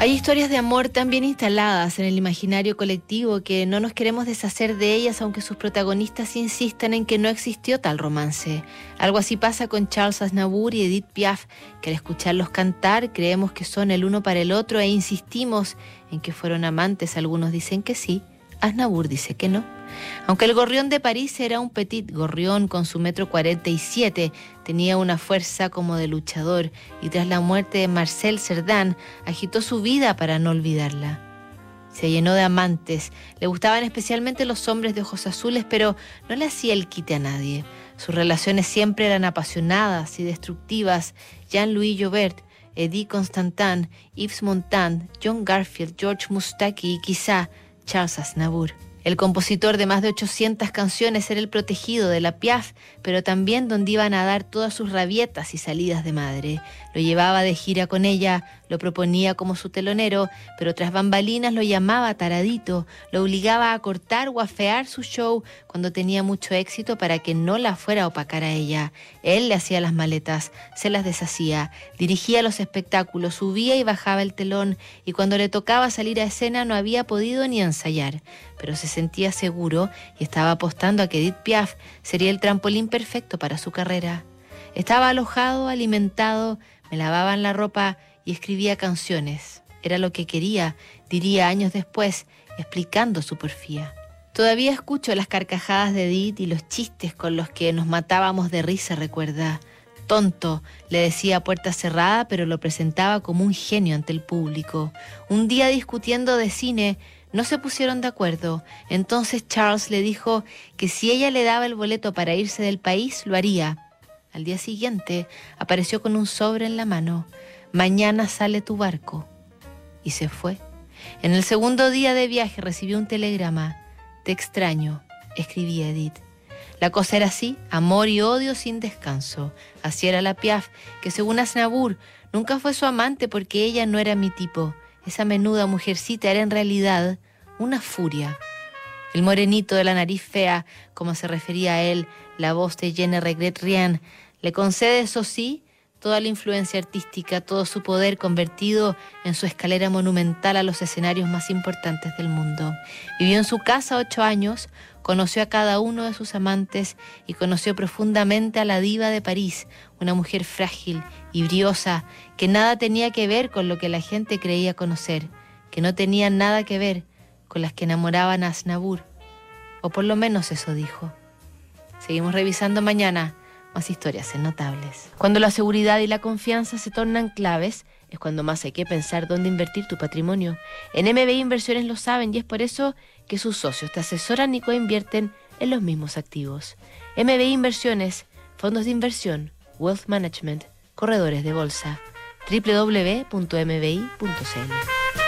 Hay historias de amor tan bien instaladas en el imaginario colectivo que no nos queremos deshacer de ellas aunque sus protagonistas insistan en que no existió tal romance. Algo así pasa con Charles Aznavour y Edith Piaf, que al escucharlos cantar creemos que son el uno para el otro e insistimos en que fueron amantes. Algunos dicen que sí, Aznavour dice que no. Aunque el gorrión de París era un petit gorrión con su 1,47 m, tenía una fuerza como de luchador y tras la muerte de Marcel Cerdan agitó su vida para no olvidarla. Se llenó de amantes, le gustaban especialmente los hombres de ojos azules, pero no le hacía el quite a nadie. Sus relaciones siempre eran apasionadas y destructivas. Jean-Louis Joubert, Eddie Constantin, Yves Montand, John Garfield, George Moustaki y quizá Charles Aznavour. El compositor de más de 800 canciones era el protegido de la Piaf, pero también donde iban a dar todas sus rabietas y salidas de madre. Lo llevaba de gira con ella, lo proponía como su telonero, pero tras bambalinas lo llamaba taradito, lo obligaba a cortar o afear su show cuando tenía mucho éxito para que no la fuera a opacar a ella. Él le hacía las maletas, se las deshacía, dirigía los espectáculos, subía y bajaba el telón, y cuando le tocaba salir a escena no había podido ni ensayar. Pero se sentía seguro y estaba apostando a que Edith Piaf sería el trampolín perfecto para su carrera. Estaba alojado, alimentado, me lavaban la ropa y escribía canciones. Era lo que quería, diría años después, explicando su porfía. Todavía escucho las carcajadas de Edith y los chistes con los que nos matábamos de risa, recuerda. Tonto, le decía a puerta cerrada, pero lo presentaba como un genio ante el público. Un día discutiendo de cine, no se pusieron de acuerdo. Entonces Charles le dijo que si ella le daba el boleto para irse del país, lo haría. Al día siguiente apareció con un sobre en la mano. Mañana sale tu barco. Y se fue. En el segundo día de viaje recibió un telegrama. Te extraño, escribía Edith. La cosa era así, amor y odio sin descanso. Así era la Piaf, que según Aznavour nunca fue su amante porque ella no era mi tipo. Esa menuda mujercita era en realidad una furia. El morenito de la nariz fea, como se refería a él, la voz de Je ne regrette rien, le concede, eso sí, toda la influencia artística, todo su poder convertido en su escalera monumental a los escenarios más importantes del mundo. Vivió en su casa 8 años, conoció a cada uno de sus amantes y conoció profundamente a la diva de París, una mujer frágil y briosa que nada tenía que ver con lo que la gente creía conocer, que no tenía nada que ver con las que enamoraban a Aznavour, o por lo menos eso dijo. Seguimos revisando mañana más historias notables. Cuando la seguridad y la confianza se tornan claves, es cuando más hay que pensar dónde invertir tu patrimonio. En MBI Inversiones lo saben y es por eso que sus socios te asesoran y coinvierten en los mismos activos. MBI Inversiones, fondos de inversión, wealth management, corredores de bolsa, www.mbi.cl.